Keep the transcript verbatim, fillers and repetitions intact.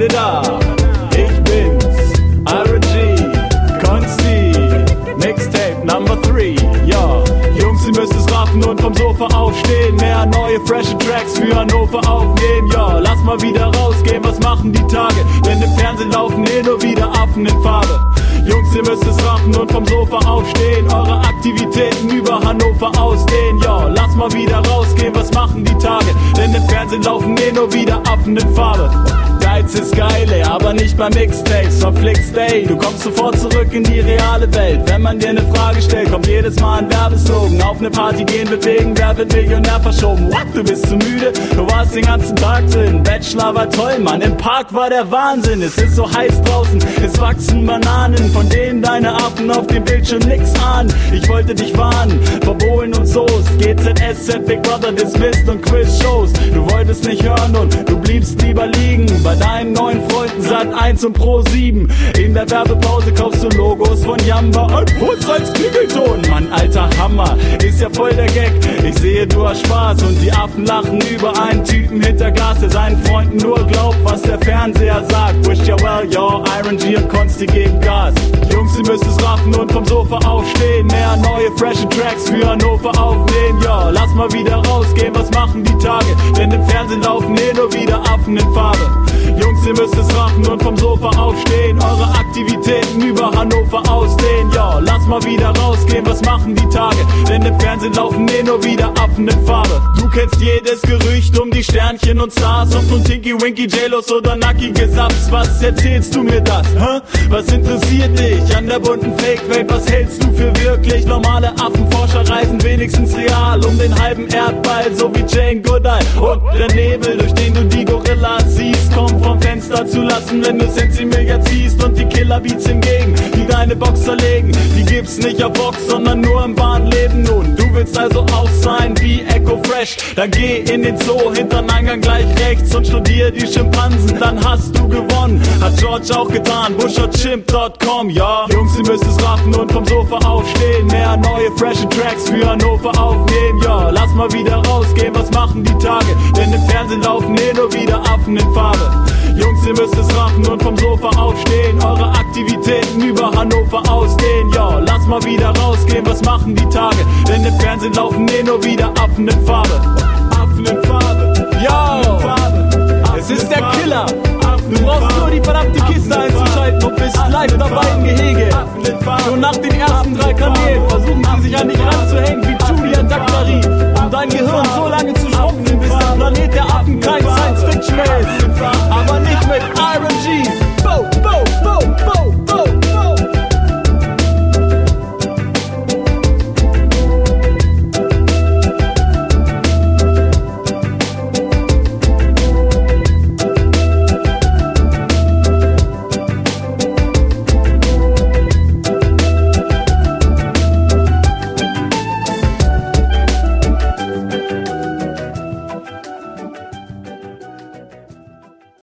it up. Ich bin's, Iron G, Konsti, Mixtape Number three, ja. Jungs, ihr müsst es raffen und vom Sofa aufstehen. Mehr neue, frische Tracks für Hannover aufnehmen, ja. Lass mal wieder rausgehen, was machen die Tage? Denn im Fernsehen laufen eh nur wieder Affen in Farbe. Jungs, ihr müsst es raffen und vom Sofa aufstehen. Eure Aktivitäten über Hannover ausdehnen, ja. Lass mal wieder rausgehen, was machen die Tage? Denn im Fernsehen laufen eh nur wieder Affen in Farbe. Geiz ist geil, ey, aber nicht bei Mixtapes, verflixt, ey. Du kommst sofort zurück in die reale Welt. Wenn man dir eine Frage stellt, kommt jedes Mal ein Werbeslogan. Auf eine Party gehen wird wegen Wer wird Millionär verschoben. What, du bist zu müde? Du warst den ganzen Tag drin. Bachelor war toll, Mann, im Park war der Wahnsinn. Es ist so heiß draußen, es wachsen Bananen, von denen deine Affen auf dem Bildschirm nix ahnen. Ich wollte dich warnen, verbohlen und Soest, G Z S Z, Big Brother, Dismissed und Quiz-Shows. Du wolltest nicht hören und du bliebst lieber liegen bei deinen neuen Freunden Sat eins und Pro sieben. In der Werbepause kaufst du Logos von Jamba und Putz als Klingelton. Mann, alter Hammer, ist ja voll der Gag. Ich sehe, du hast Spaß und die Affen lachen über einen Typen hinter Glas, der seinen Freunden nur glaubt, was der Fernseher sagt. Wish ya well, yo, Iron G und Konsti geben Gas. Jungs, ihr müsst es raffen und vom Sofa aufstehen. Mehr neue, frische Tracks für Hannover aufnehmen, yo. Lass mal wieder rausgehen, was machen die Tage? Denn im Fernsehen laufen eh nur wieder Affen in Farbe. Jungs, ihr müsst es raffen und vom Sofa aufstehen. Eure Aktivitäten über Hannover ausdehnen, yo. Lass mal wieder rausgehen, was machen die Tage? Denn im Fernsehen laufen eh nur wieder Affen in Farbe. Du kennst jedes Gerücht um die Sternchen und Stars, ob nun Tinky Winky, J-Los oder nackige Saps. Was erzählst du mir das, hä? Was interessiert dich an der bunten Fake-Welt? Was hältst du für wirklich? Normale Affenforscher reisen wenigstens real um den halben Erdball, so wie Jane Goodall. Und der Nebel, durch den du die Gorillas siehst, kommt vom Fenster zu lassen, wenn du Sensimilia ziehst. Und die Killer-Beats hingegen, die deine Box zerlegen, die gibt's nicht auf Box, sondern nur im wahren Leben. Nun, du willst also auch sein wie Echo Fresh, dann geh in den Zoo, hintern Eingang gleich rechts und studier die Schimpansen, dann hast du gewonnen. Hat George auch getan, buscherchimp Punkt com, ja. Jungs, ihr müsst es raffen und vom Sofa aufstehen. Mehr neue, frische Tracks für Hannover aufnehmen, ja. Lass mal wieder rausgehen, was machen die Tage? Denn im Fernsehen laufen eh nur wieder Affen in Farbe. Jungs, ihr müsst es raffen und vom Sofa aufstehen. Eure Aktivitäten über Hannover ausdehnen, ja. Lass mal wieder rausgehen, was machen die Tage? Denn im Fernsehen laufen eh nur wieder Affen in Farbe. Affen in Farbe, ja. Es ist der Killer. Du brauchst nur die verdammte Kiste einzuschalten und bist live dabei im Gehege. Und nach den